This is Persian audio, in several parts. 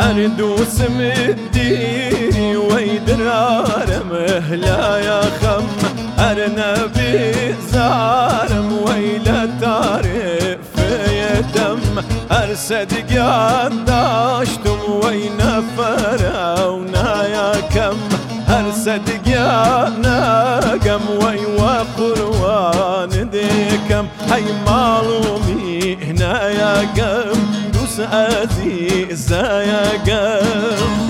أردوس مديري ويدرار مهلا يا خم أرنبي زارم ويلا تعرف يدم أرسد قداشتم وين فراونا يا كم أرسد قناقم ويوا قروان ديكم هاي معلومي هنا يا قم دوس عزيزة يا قم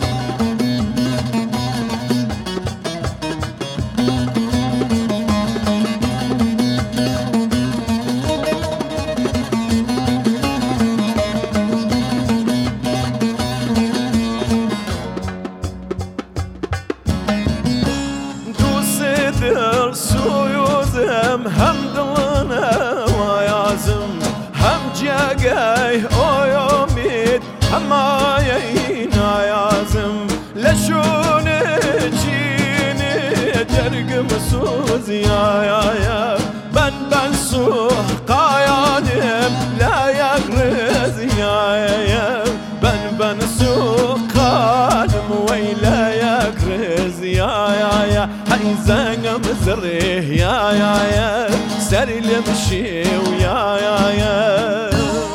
دل سويوزم هم دلنا ويعزم هم جاقاي اويوميد هم عينا يعزم لشون جيني جرق مسوز يا بن سوح قايانم لا يغرز يا بن سوح قادم ويلا يغرز يا هاي زنقم زريه يا سر المشي ويا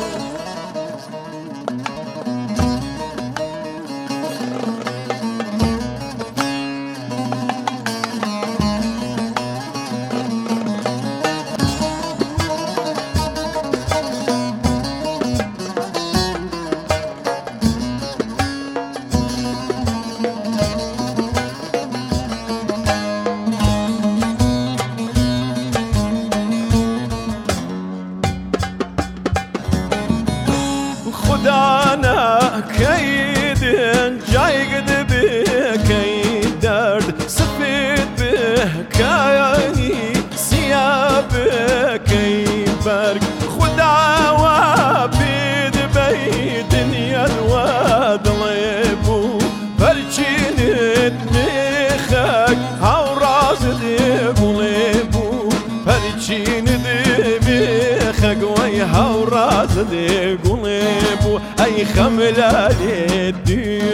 خدانا كيدن جاي قد بك درد سفيد بك عيني سيابك برق خدا وابيد بيدنيا الواد ليبو فرشين ميخك هوراز ديبو فرشين ديبيخك وي هوراز ديبو أي خملة للدين